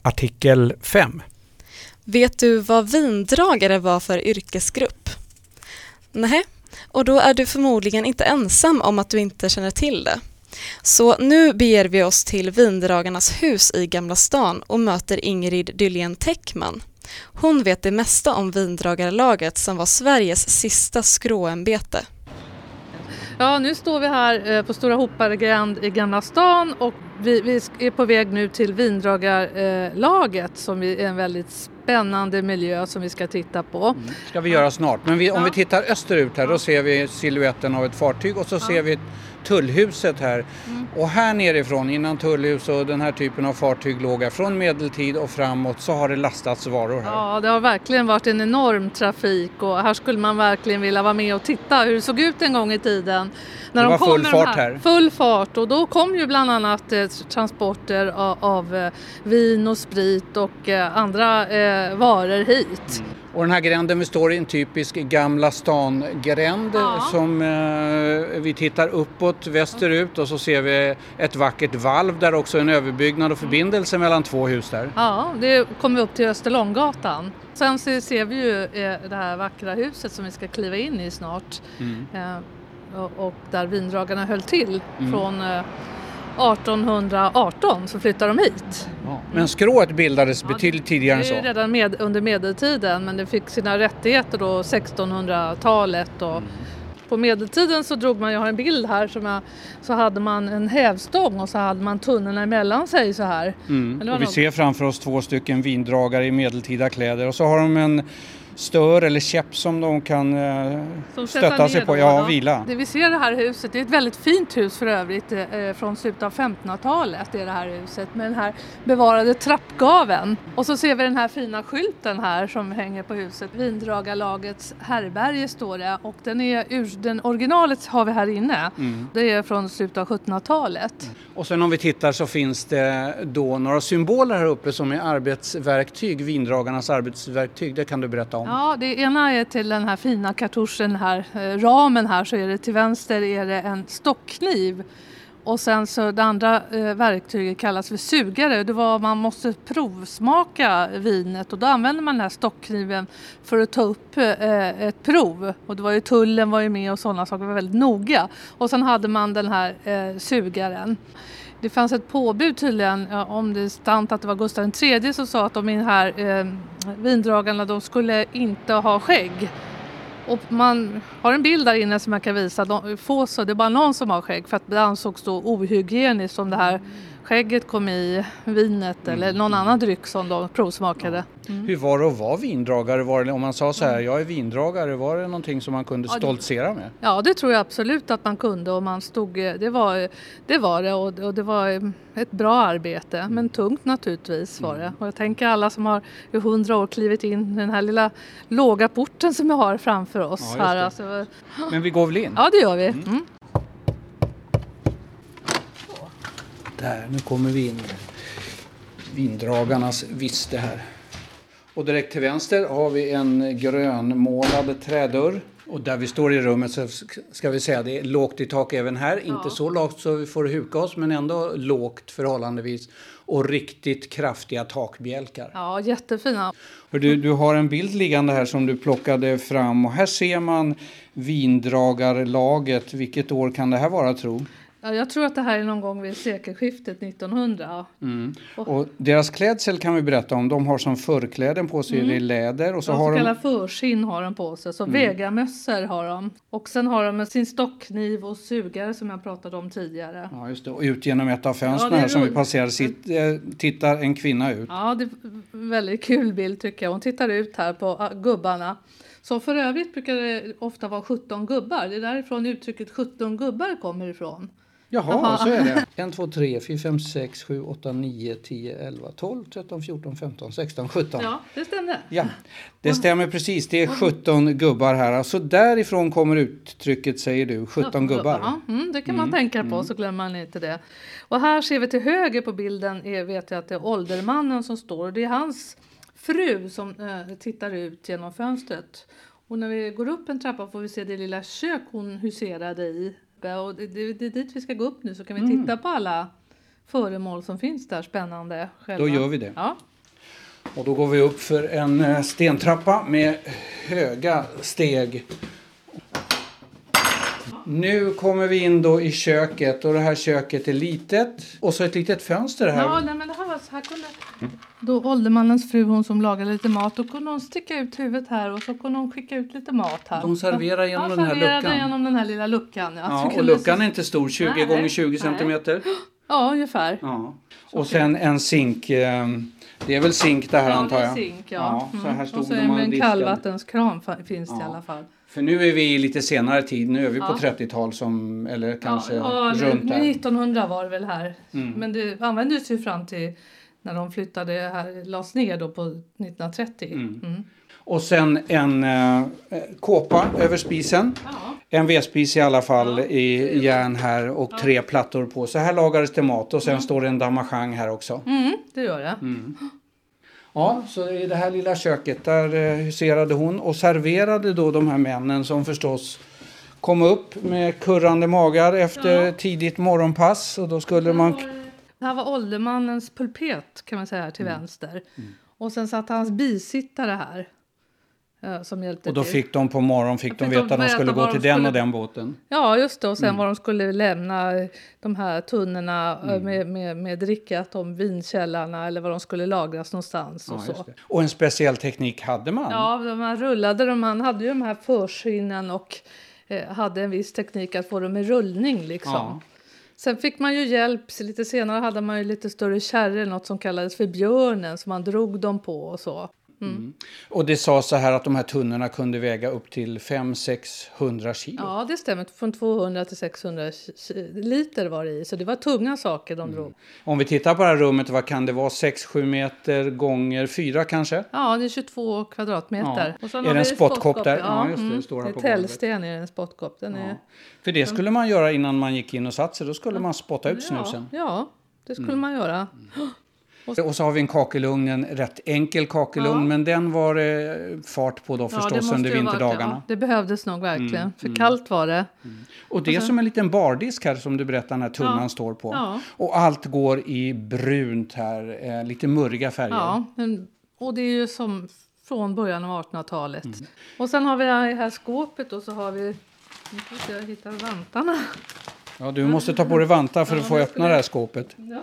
Artikel 5. Vet du vad vindragare var för yrkesgrupp? Nej, och då är du förmodligen inte ensam om att du inte känner till det. Så nu beger vi oss till Vindragarnas hus i Gamla stan och möter Ingrid Dylén Teckman. Hon vet det mesta om vindragarlaget som var Sveriges sista skråämbete. Ja, nu står vi här på Stora Hoparegränd i Gamla stan och vi är på väg nu till Vindragarlaget som är en väldigt spännande miljö som vi ska titta på. Ska vi göra snart. Men om vi tittar österut här, då ser vi siluetten av ett fartyg och så ser vi tullhuset här. Och här nerifrån, innan tullhus och den här typen av fartyg låg här, från medeltid och framåt, så har det lastats varor här. Ja, det har verkligen varit en enorm trafik och här skulle man verkligen vilja vara med och titta hur det såg ut en gång i tiden. När det var full fart här. Full fart, och då kom ju bland annat transporter av vin och sprit och andra varor hit. Och den här gränden vi står i en typisk Gamla stan-gränd som vi tittar uppåt västerut och så ser vi ett vackert valv där också en överbyggnad och förbindelse mellan två hus där. Ja, det kommer vi upp till Österlånggatan. Sen så ser vi ju det här vackra huset som vi ska kliva in i snart. Och där vindragarna höll till från 1818 så flyttade de hit. Ja. Men skrået bildades betydligt tidigare än så. Det är redan under medeltiden, men det fick sina rättigheter då 1600-talet. Och på medeltiden så drog man, jag har en bild här så hade man en hävstång och så hade man tunnorna emellan sig så här. Och vi ser framför oss 2 stycken vindragare i medeltida kläder och så har de en stör eller käpp som de kan stötta sig på, och vila. Det vi ser det här huset, det är ett väldigt fint hus för övrigt från slutet av 1500-talet, det här huset med den här bevarade trappgaven. Och så ser vi den här fina skylten här som hänger på huset. Vindragarlagets härberge står det, och den originalet har vi här inne. Det är från slutet av 1700-talet. Och sen om vi tittar så finns det då några symboler här uppe som är arbetsverktyg, vindragarnas arbetsverktyg. Det kan du berätta om. Ja, det ena är till den här fina kartuschen här, ramen här, så är det till vänster är det en stockkniv. Och sen så det andra verktyget kallas för sugare. Det var man måste provsmaka vinet och då använder man den här stockkniven för att ta upp ett prov. Och det var ju tullen var ju med och sådana saker, var väldigt noga. Och sen hade man den här sugaren. Det fanns ett påbud tydligen, om det är sant att det var Gustav III som sa att de här vindragarna de skulle inte ha skägg. Och man har en bild där inne som man kan visa. Det är bara någon som har skägg för att det ansågs då ohygieniskt om det här skägget kom i vinet eller någon annan dryck som de provsmakade. Hur var det att vara vindragare? Var det, om man sa så här, jag är vindragare, var det någonting som man kunde stoltsera med? Ja, det tror jag absolut att man kunde, och man stod, det var det och det var ett bra arbete, men tungt naturligtvis var det. Och jag tänker alla som har i 100 år klivit in den här lilla låga porten som jag har framför oss här. Alltså. Men vi går väl in? Ja, det gör vi. Där, nu kommer vi in. Vindragarnas viste här. Och direkt till vänster har vi en grönmålad trädörr. Och där vi står i rummet så ska vi säga det är lågt i tak även här. Inte så lågt så vi får huka oss, men ändå lågt förhållandevis. Och riktigt kraftiga takbjälkar. Ja, jättefina. Du har en bild liggande här som du plockade fram. Och här ser man vindragarlaget. Vilket år kan det här vara, tro? Ja, jag tror att det här är någon gång vid sekelskiftet 1900. Och deras klädsel kan vi berätta om. De har som förkläden på sig i läder. Och så har så kallade förskinn har de på sig. Så vägarmössor har de. Och sen har de sin stockkniv och sugare som jag pratade om tidigare. Ja, just det. Och ut genom ett av fönstren här som vi passerar tittar en kvinna ut. Ja, det är en väldigt kul bild tycker jag. Hon tittar ut här på gubbarna. Så för övrigt brukar det ofta vara 17 gubbar. Det är därifrån uttrycket 17 gubbar kommer ifrån. Jaha, så är det. 1, 2, 3, 4, 5, 6, 7, 8, 9, 10, 11, 12, 13, 14, 15, 16, 17. Ja, det stämmer. Ja, det stämmer precis. Det är 17 gubbar här. Alltså därifrån kommer uttrycket, säger du, 17 gubbar. Ja, det kan man tänka på, så glömmer man inte det. Och här ser vi till höger på bilden, vet jag att det är åldermannen som står. Det är hans fru som tittar ut genom fönstret. Och när vi går upp en trappa får vi se det lilla kök hon huserade i. Och det är dit vi ska gå upp nu, så kan vi titta på alla föremål som finns där, spännande själva. Då gör vi det. Ja. Och då går vi upp för en stentrappa med höga steg. Nu kommer vi in då i köket och det här köket är litet. Och så ett litet fönster här. Ja, nej, men det här var så här kunde... Då åldermannens fru, hon som lagade lite mat, då kunde hon sticka ut huvudet här och så kunde hon skicka ut lite mat här. De serverar genom den här luckan. Genom den här lilla luckan. Ja, och luckan är inte stor, 20 gånger 20 centimeter. Ja, ungefär. Ja. Och sen en zink. Det är väl zink det här antar jag. Ja, det är zink, ja. Så här stod och så de och en diskade. kallvattenskran finns det i alla fall. För nu är vi i lite senare tid. Nu är vi på 30-tal som, eller kanske runt där. 1900 var det väl här. Men det användes ju fram till när de flyttade här, lades ner då på 1930. Och sen en kåpa över spisen. Ja. En vedspis i alla fall i järn här och 3 plattor på. Så här lagades det mat och sen står det en damasjang här också. Det gör det. Ja, så i det här lilla köket där huserade hon och serverade då de här männen som förstås kom upp med kurrande magar efter tidigt morgonpass. Och då skulle man... Det här var åldermannens pulpet kan man säga till vänster. Och sen satt hans bisittare här. Som hjälpte och då till. Fick de på morgon de veta att de skulle gå till den och den båten. Ja, just det. Och sen var de skulle lämna de här tunnorna med drickat, de vinkällarna eller var de skulle lagras någonstans. Och så. Och en speciell teknik hade man. Ja, man rullade dem. Man hade ju de här förskinnen och hade en viss teknik att få dem i rullning liksom. Ja. Sen fick man ju hjälp, lite senare hade man ju lite större kärror, något som kallades för björnen, som man drog dem på och så. Och det sa så här att de här tunnorna kunde väga upp till 500-600 kilo. Ja, det stämmer. Från 200 till 600 liter var det i. Så det var tunga saker de drog. Om vi tittar på det här rummet, vad kan det vara? 6-7 meter gånger 4 kanske? Ja, det är 22 kvadratmeter. Ja. Och sen är det en spottkopp där? Ja, just det. Står här på täljsten är en spottkopp. Den är... För det skulle man göra innan man gick in och satt sig. Då skulle man spotta ut snusen. Ja, det skulle man göra. Och så har vi en kakelugn, en rätt enkel kakelugn, men den var fart på då förstås under vinterdagarna. Det behövdes nog verkligen, för kallt var det. Och det är som en liten bardisk här som du berättar när tunnan står på. Ja. Och allt går i brunt här, lite murriga färger. Ja, och det är ju som från början av 1800-talet. Och sen har vi det här skåpet och så har vi, nu ska jag hitta vantarna. Ja, du måste ta på dig vantar för att få öppna det här skåpet. Ja.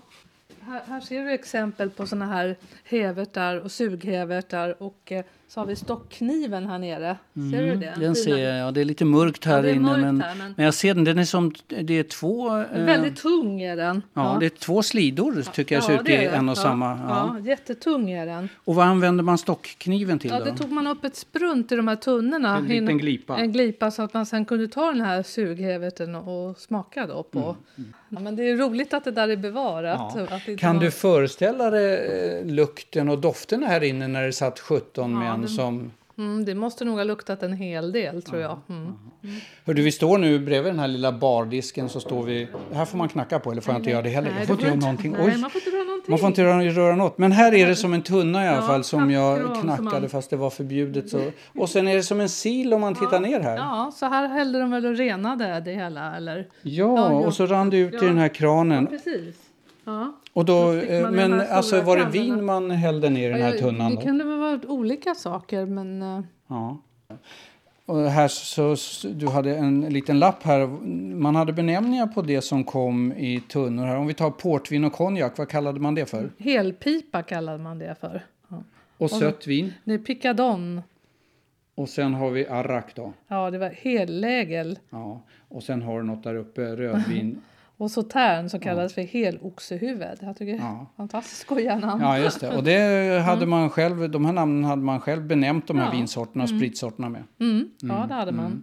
Här ser du exempel på såna här hävertar och sughävertar och så har vi stockkniven här nere. Ser du det? Den ser jag, ja, det är lite mörkt här inne men jag ser den är som, det är två... väldigt tung är den. Ja, det är 2 slidor tycker jag ser ut i en och samma. Ja, jättetung är den. Och vad använder man stockkniven till då? Ja, det tog man upp ett sprunt i de här tunnorna. En liten glipa. En glipa så att man sen kunde ta den här sughäverten och smaka då på. Ja, men det är roligt att det där är bevarat. Ja. Att kan du föreställa dig lukten och doften här inne när det satt 17 män som... det måste nog ha luktat en hel del tror jag. Hördu, vi står nu bredvid den här lilla bardisken så står vi... Här får man knacka på eller får jag inte göra det heller? Nej, jag får inte göra någonting. Nej, man får inte röra någonting. Man får inte röra något. Men här är det som en tunna i alla fall som jag knackade fast det var förbjudet. Så. Och sen är det som en sil om man tittar ner här. Ja, så här hällde de väl och renade det hela eller? Ja, och så rann det ut i den här kranen. Ja, precis. Ja. Och då, men alltså var det vin man hällde ner i den här tunnan då? Det kunde väl vara olika saker men... Ja. Och här så du hade en liten lapp här. Man hade benämningar på det som kom i tunnor här. Om vi tar portvin och konjak, vad kallade man det för? Helpipa kallade man det för. Ja. Och sött vin? Det är picadon. Och sen har vi arrak då? Ja, det var hellägel. Ja, och sen har du något där uppe, rödvin. Och sautern som kallas för heloxehuvud. Jag tycker det är fantastiskt skojiga namn. Ja, just det. Och det hade man själv, de här namnen hade man själv benämnt de här vinsorterna och spritsorterna med. Ja, det hade man.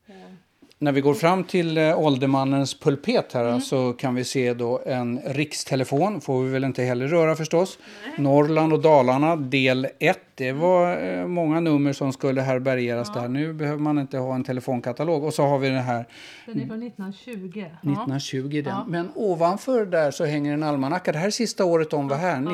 När vi går fram till åldermannens pulpet här så kan vi se då en rikstelefon. Får vi väl inte heller röra förstås. Nej. Norrland och Dalarna del 1. Det var många nummer som skulle härbärgeras där. Nu behöver man inte ha en telefonkatalog. Och så har vi den här. Den är från 1920. 1920 den. Ja. Men ovanför där så hänger en almanacka. Det här är sista året om var här.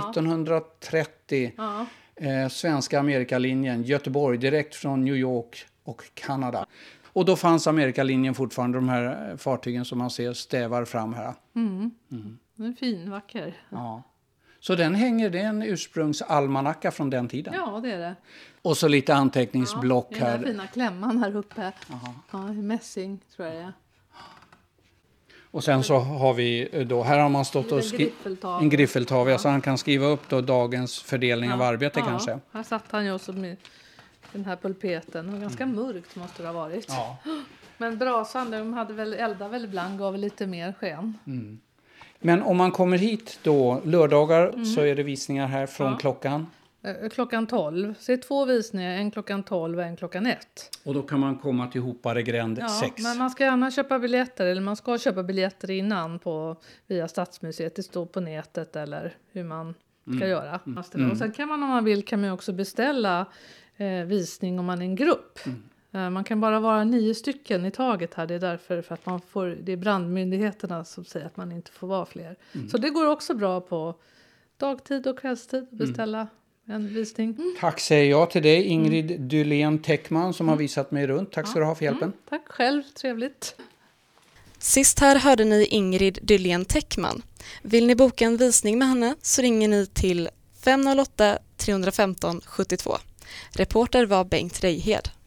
1930. Ja. Svenska Amerikalinjen. Göteborg direkt från New York och Kanada. Och då fanns Amerikalinjen fortfarande, de här fartygen som man ser stävar fram här. Den är fin, vacker. Ja. Så den hänger, det är en ursprungsalmanacka från den tiden. Ja, det är det. Och så lite anteckningsblock ja, den här. här fina klämman här uppe. Aha. Ja, i mässing tror jag det är. Och sen så har vi då, här har man stått och en griffeltavla så han kan skriva upp då dagens fördelning av arbete kanske. Här satt han ju också med den här pulpeten och ganska mörkt måste det ha varit. Ja. Men brasan, de hade väl eldat väl ibland, gav lite mer sken. Men om man kommer hit då lördagar så är det visningar här från klockan. Klockan 12. Så det är 2 visningar, en klockan 12 och en klockan 1. Och då kan man komma till Hoparegränd 6. Men man ska gärna köpa biljetter, eller man ska köpa biljetter innan via Stadsmuseet. Det står på nätet eller hur man ska göra. Och sen kan man, om man vill, kan man också beställa visning om man är en grupp. Man kan bara vara 9 stycken i taget här. Det är därför för att det är brandmyndigheterna som säger att man inte får vara fler. Så det går också bra på dagtid och kvällstid att beställa en visning. Tack säger jag till dig, Ingrid Dylén Teckman, som har visat mig runt. Tack ska du ha för hjälpen. Tack själv, trevligt. Sist här hörde ni Ingrid Dylén Teckman. Vill ni boka en visning med henne så ringer ni till 508 315 72. Reporter var Bengt Reihed.